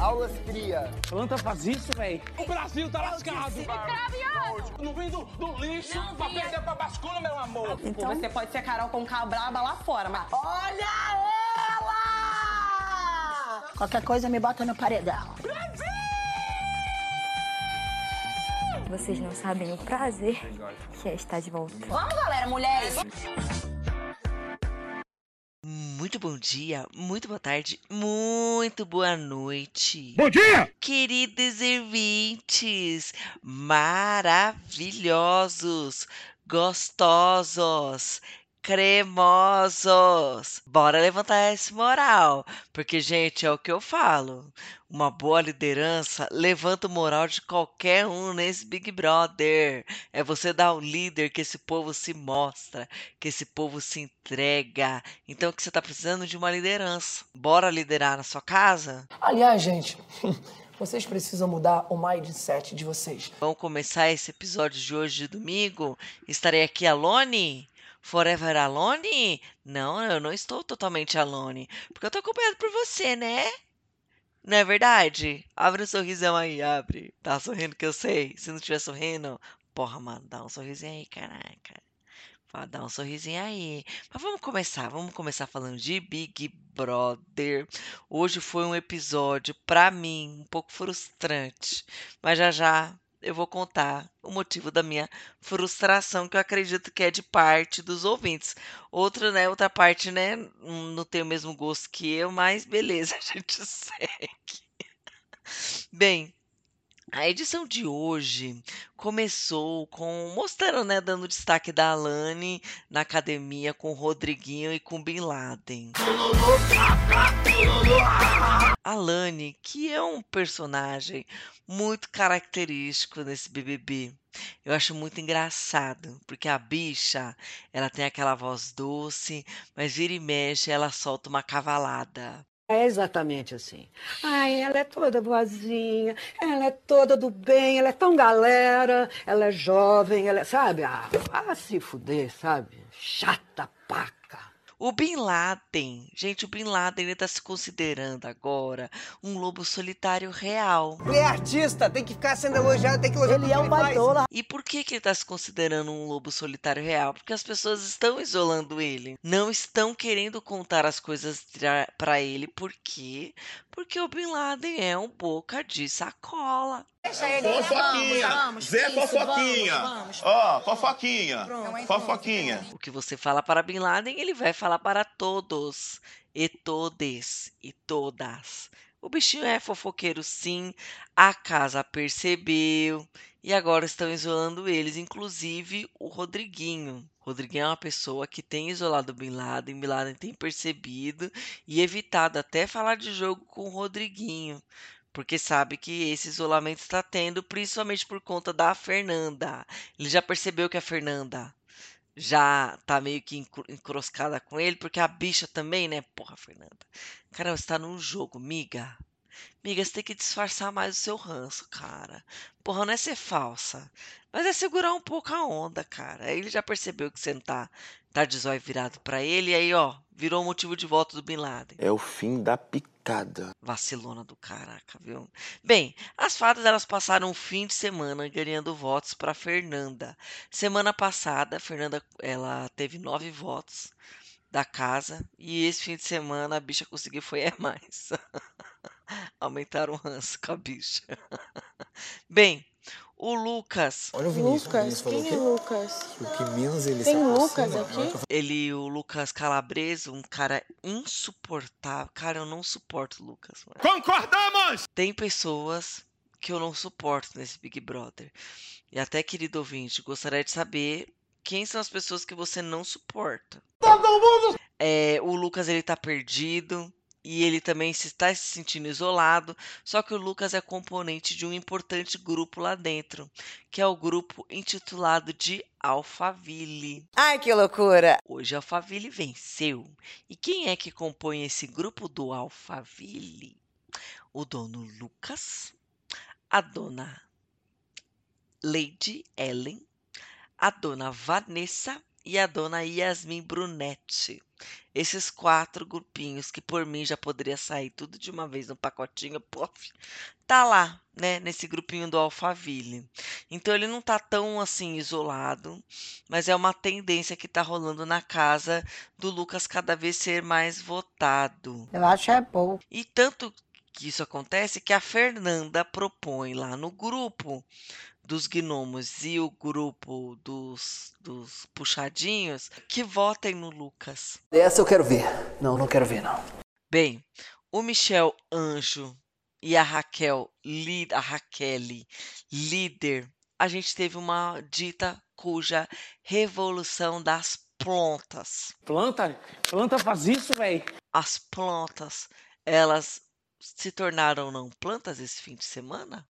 Aulas cria. Planta faz isso, velho. O Brasil tá lascado. Não vem do lixo pra perder pra bascula, meu amor. Então você pode ser Carol Conká braba lá fora, mas... Olha ela! Qualquer coisa me bota no paredão. Vocês não sabem o prazer que é estar de volta. Vamos, galera, mulheres! Muito bom dia, muito boa tarde, muito boa noite. Bom dia! Queridos ouvintes, maravilhosos, gostosos, cremosos. Bora levantar esse moral, porque, gente, é o que eu falo. Uma boa liderança levanta o moral de qualquer um nesse Big Brother. É você dar o líder que esse povo se mostra, que esse povo se entrega. Então, que você tá precisando de uma liderança. Bora liderar na sua casa? Aliás, gente, vocês precisam mudar o mindset de vocês. Vamos começar esse episódio de hoje de domingo. Estarei aqui alone? Forever alone? Não, eu não estou totalmente alone. Porque eu tô acompanhado por você, né? Não é verdade? Abre um sorrisão aí, abre. Tá sorrindo que eu sei. Se não estiver sorrindo, porra, mano, dá um sorrisinho aí, caraca. Dá um sorrisinho aí. Mas vamos começar falando de Big Brother. Hoje foi um episódio, pra mim, um pouco frustrante. Mas já já eu vou contar o motivo da minha frustração, que eu acredito que é de parte dos ouvintes. Outra parte, né, não tem o mesmo gosto que eu, mas beleza, a gente segue. Bem, a edição de hoje começou mostrando, né, dando destaque da Alane na academia com o Rodriguinho e com Bin Laden. Alane, que é um personagem muito característico nesse BBB. Eu acho muito engraçado, porque a bicha, ela tem aquela voz doce, mas vira e mexe, ela solta uma cavalada. É exatamente assim. Ai, ela é toda boazinha, ela é toda do bem, ela é tão galera, ela é jovem, ela é, sabe? Ah, vá se fuder, sabe? Chata paca. O Bin Laden, gente, o Bin Laden, ele tá se considerando agora um lobo solitário real. Ele é artista, tem que ficar sendo elogiado, tem que elogiar Ele é um baitola. E por que ele tá se considerando um lobo solitário real? Porque as pessoas estão isolando ele. Não estão querendo contar as coisas pra ele. Por quê? Porque o Bin Laden é um boca de sacola. Fofoquinha, Zé Fofoquinha. Ó, fofoquinha, fofoquinha. O que você fala para Bin Laden, ele vai falar para todos, e todes, e todas. O bichinho é fofoqueiro sim, a casa percebeu, e agora estão isolando eles, inclusive o Rodriguinho. O Rodriguinho é uma pessoa que tem isolado o Bin Laden tem percebido e evitado até falar de jogo com o Rodriguinho. Porque sabe que esse isolamento está tendo, principalmente por conta da Fernanda. Ele já percebeu que a Fernanda já tá meio que encroscada com ele, porque a bicha também, né? Porra, Fernanda. Cara, você tá num jogo, miga. Miga, você tem que disfarçar mais o seu ranço, cara. Porra, não é ser falsa. Mas é segurar um pouco a onda, cara. Aí ele já percebeu que você não tá de zóio virado pra ele. E aí, ó, virou motivo de voto do Bin Laden. É o fim da picada. Vacilona do caraca, viu? Bem, as fadas elas passaram um fim de semana ganhando votos para Fernanda. Semana passada, a Fernanda ela teve 9 votos da casa e esse fim de semana a bicha conseguiu foi mais. Aumentaram o ranço com a bicha. Bem, o Lucas. Olha o Vinícius. Lucas? Quem é Lucas? O que menos ele Tem Lucas aqui? O Lucas Calabresa, um cara insuportável. Cara, eu não suporto o Lucas. Mano. Concordamos! Tem pessoas que eu não suporto nesse Big Brother. E até, querido ouvinte, gostaria de saber quem são as pessoas que você não suporta. Todo mundo! O Lucas, ele tá perdido. E ele também está se sentindo isolado. Só que o Lucas é componente de um importante grupo lá dentro, que é o grupo intitulado de Alphaville. Ai, que loucura. Hoje Alphaville venceu. E quem é que compõe esse grupo do Alphaville? O dono Lucas, a dona Lady Ellen, a dona Vanessa e a dona Yasmin Brunetti. Esses 4 grupinhos que por mim já poderia sair tudo de uma vez no pacotinho, pof, tá lá, né, nesse grupinho do Alphaville. Então ele não tá tão assim isolado, mas é uma tendência que tá rolando na casa do Lucas cada vez ser mais votado. Eu acho é pouco. E tanto que isso acontece que a Fernanda propõe lá no grupo dos gnomos e o grupo dos puxadinhos que votem no Lucas. Essa eu quero ver. Não quero ver, não. Bem, o Michel Anjo e a Raquel, líder, a gente teve uma dita cuja revolução das plantas. Planta faz isso, velho. As plantas, elas se tornaram não plantas esse fim de semana?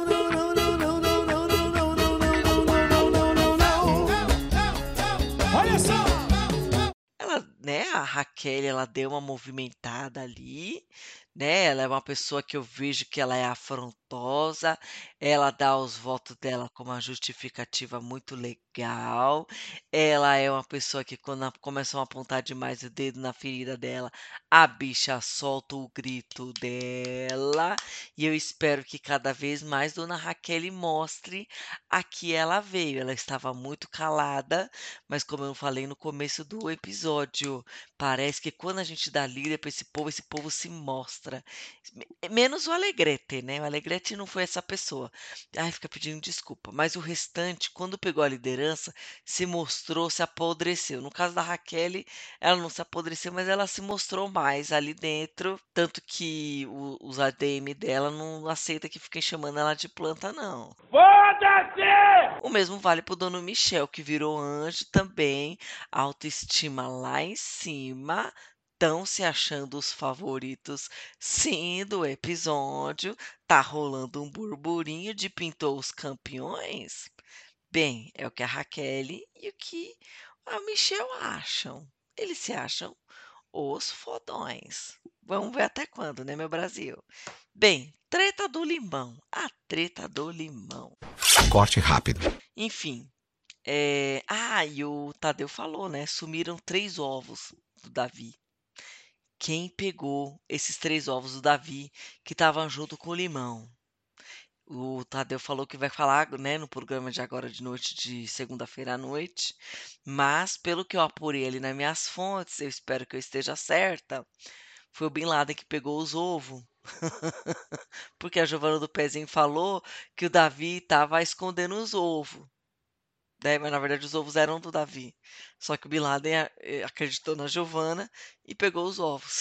Olha só! Ela, né, a Raquel, ela deu uma movimentada ali, né? Ela é uma pessoa que eu vejo que ela é afrontosa, ela dá os votos dela com uma justificativa muito legal. Ela é uma pessoa que quando começam a apontar demais o dedo na ferida dela, a bicha solta o grito dela. E eu espero que cada vez mais Dona Raquel mostre a que ela veio. Ela estava muito calada, mas como eu falei no começo do episódio, parece que quando a gente dá líder para esse povo se mostra. Menos o Alegrete, né? O Alegrete não foi essa pessoa. Ai, fica pedindo desculpa. Mas o restante, quando pegou a liderança, se mostrou, se apodreceu. No caso da Raquel, ela não se apodreceu, mas ela se mostrou mais ali dentro. Tanto que os ADM dela não aceita que fiquem chamando ela de planta, não. Foda-se! O mesmo vale pro dono Michel, que virou anjo também. Autoestima lá em cima. Estão se achando os favoritos, sim, do episódio. Tá rolando um burburinho de pintou os campeões. Bem, é o que a Raquel e o que a Michel acham. Eles se acham os fodões. Vamos ver até quando, né, meu Brasil? Bem, treta do limão. A treta do limão. Corte rápido. Enfim. E o Tadeu falou, né? Sumiram 3 ovos do Davi. Quem pegou esses 3 ovos do Davi que estavam junto com o limão? O Tadeu falou que vai falar, né, no programa de agora de noite, de segunda-feira à noite. Mas, pelo que eu apurei ali nas minhas fontes, eu espero que eu esteja certa, foi o Bin Laden que pegou os ovos. Porque a Giovana do Pezinho falou que o Davi estava escondendo os ovos. Né? Mas na verdade os ovos eram do Davi. Só que o Bin Laden acreditou na Giovana e pegou os ovos.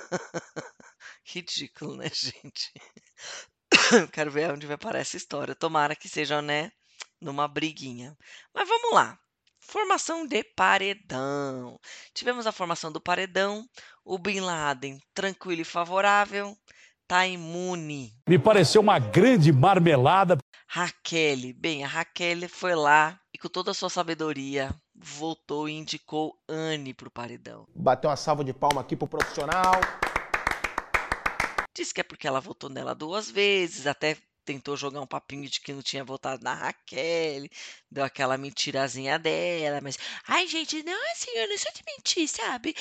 Ridículo, né, gente? Quero ver onde vai parar essa história. Tomara que seja, né, numa briguinha. Mas vamos lá. Formação de paredão. Tivemos a formação do paredão. O Bin Laden, tranquilo e favorável, tá imune. Me pareceu uma grande marmelada. Raquel, bem, a Raquel foi lá e com toda a sua sabedoria voltou e indicou Anne pro paredão. Bateu uma salva de palma aqui pro profissional. Disse que é porque ela votou nela 2 vezes, até tentou jogar um papinho de que não tinha votado na Raquel, deu aquela mentirazinha dela, mas... Ai, gente, não, assim, eu não sou de mentir, sabe?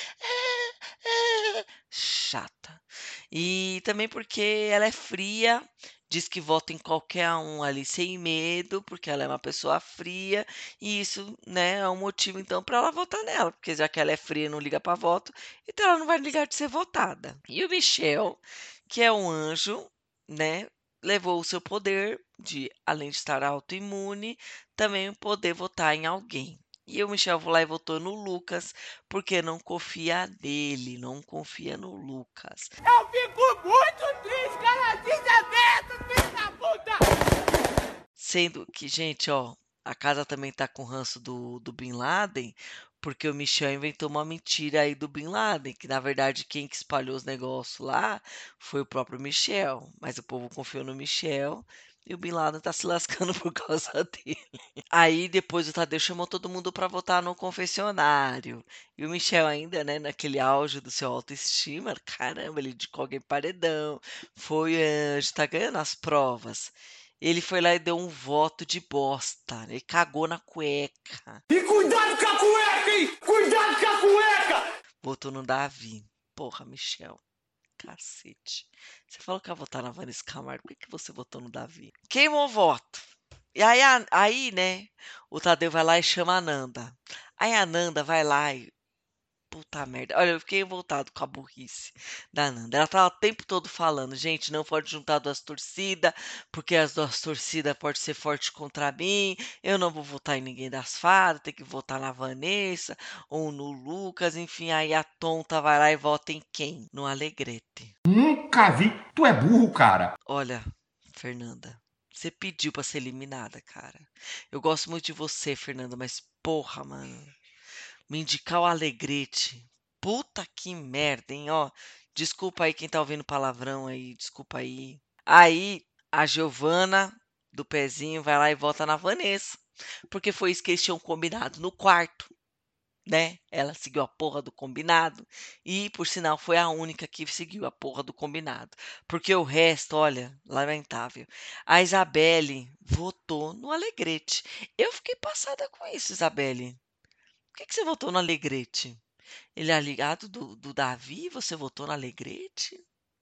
Chata. E também porque ela é fria, diz que vota em qualquer um ali sem medo, porque ela é uma pessoa fria, e isso, né, é um motivo, então, para ela votar nela, porque já que ela é fria e não liga para voto, então ela não vai ligar de ser votada. E o Michel, que é um anjo, né, levou o seu poder de, além de estar autoimune, também poder votar em alguém. E o Michel foi lá e votou no Lucas, porque não confia nele, não confia no Lucas. Eu fico muito triste, cara, desaberto, filho da puta! Sendo que, gente, ó, a casa também tá com ranço do Bin Laden, porque o Michel inventou uma mentira aí do Bin Laden, que na verdade quem que espalhou os negócios lá foi o próprio Michel. Mas o povo confiou no Michel e o Bin Laden tá se lascando por causa dele. Aí depois o Tadeu chamou todo mundo pra votar no confessionário. E o Michel ainda, né, naquele auge do seu autoestima, caramba, ele indicou alguém paredão, foi anjo, tá ganhando as provas. Ele foi lá e deu um voto de bosta. Ele cagou na cueca. E cuidado com a cueca, hein? Cuidado com a cueca! Votou no Davi. Porra, Michel. Cacete. Você falou que ia votar na Vanessa Camargo. Por que você votou no Davi? Queimou o voto. E aí, né, o Tadeu vai lá e chama a Nanda. Aí a Nanda vai lá e... Puta merda. Olha, eu fiquei revoltado com a burrice da Nanda. Ela tava o tempo todo falando, gente, não pode juntar duas torcidas, porque as duas torcidas podem ser fortes contra mim. Eu não vou votar em ninguém das fadas, tem que votar na Vanessa ou no Lucas. Enfim, aí a tonta vai lá e vota em quem? No Alegrete. Nunca vi. Tu é burro, cara. Olha, Fernanda, você pediu pra ser eliminada, cara. Eu gosto muito de você, Fernanda, mas porra, mano. Me indicar o Alegrete. Puta que merda, hein? Ó, desculpa aí quem tá ouvindo palavrão aí. Desculpa aí. Aí, a Giovana do pezinho vai lá e vota na Vanessa. Porque foi isso que eles tinham combinado no quarto, né? Ela seguiu a porra do combinado. E, por sinal, foi a única que seguiu a porra do combinado. Porque o resto, olha, lamentável. A Isabelle votou no Alegrete. Eu fiquei passada com isso, Isabelle. Por que você votou no Alegrete? Ele é aliado do Davi? Você votou no Alegrete?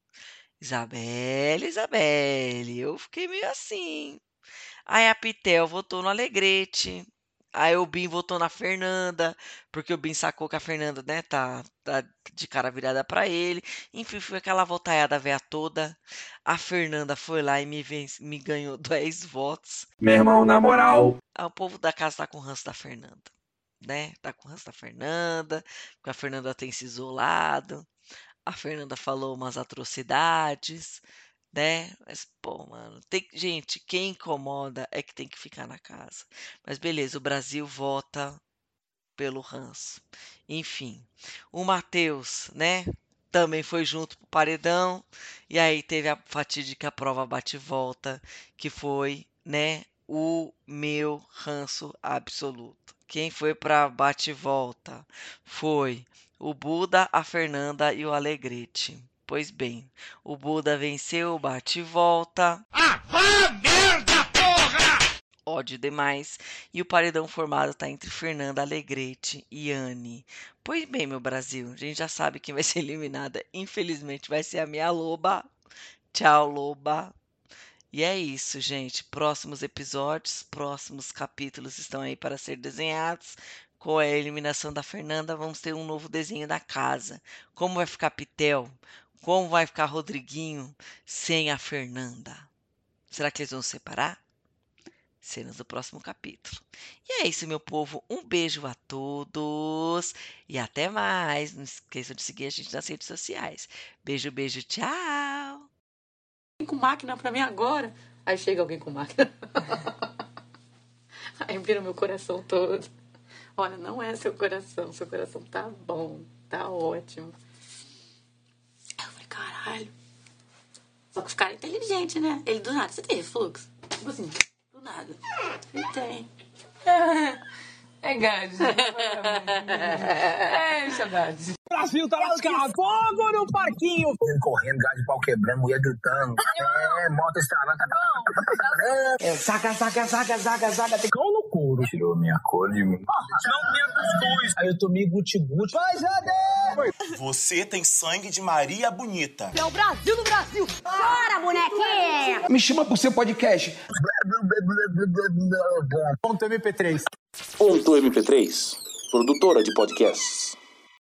Isabelle, eu fiquei meio assim. Aí a Pitel votou no Alegrete. Aí o Bin votou na Fernanda, porque o Bin sacou que a Fernanda, né, tá de cara virada pra ele. Enfim, foi aquela votaiada véia toda. A Fernanda foi lá e me ganhou 10 votos. Meu irmão, na moral. Aí o povo da casa tá com o ranço da Fernanda. Né? Tá com o ranço da Fernanda, porque a Fernanda tem se isolado, a Fernanda falou umas atrocidades, né? Mas, pô, mano, gente, quem incomoda é que tem que ficar na casa. Mas beleza, o Brasil vota pelo ranço. Enfim, o Matheus, né? Também foi junto pro paredão, e aí teve a fatídica prova bate-volta, que foi, né, o meu ranço absoluto. Quem foi pra bate-volta foi o Buda, a Fernanda e o Alegrete. Pois bem, o Buda venceu o bate-volta. Merda, porra! Ódio demais. E o paredão formado tá entre Fernanda, Alegrete e Anne. Pois bem, meu Brasil, a gente já sabe quem vai ser eliminada. Infelizmente vai ser a minha loba. Tchau, loba. E é isso, gente. Próximos episódios, próximos capítulos estão aí para ser desenhados. Com a eliminação da Fernanda, vamos ter um novo desenho da casa. Como vai ficar Pitel? Como vai ficar Rodriguinho sem a Fernanda? Será que eles vão se separar? Cenas do próximo capítulo. E é isso, meu povo. Um beijo a todos e até mais. Não esqueçam de seguir a gente nas redes sociais. Beijo, beijo, tchau! Com máquina pra mim agora. Aí chega alguém com máquina. Aí vira meu coração todo. Olha, não é seu coração tá bom, tá ótimo. Aí eu falei, caralho. Só que os caras inteligentes, né? Ele do nada, você tem refluxo? Tipo assim, do nada. Ele tem. É Gade. É, saudades. Brasil tá lascado. Fogo no parquinho. Correndo, gás de pau quebrando, mulher gritando. Moto estralando. Zaga. Tem cão no couro. Tirou minha cor de mim. Não tem cuscuz. Aí eu tomei guti-guti. Vai, Jade! Você tem sangue de Maria Bonita. É o Brasil do Brasil. Bora, bonequinha. Me chama pro seu podcast. Ponto MP3. Ponto MP3, produtora de podcasts.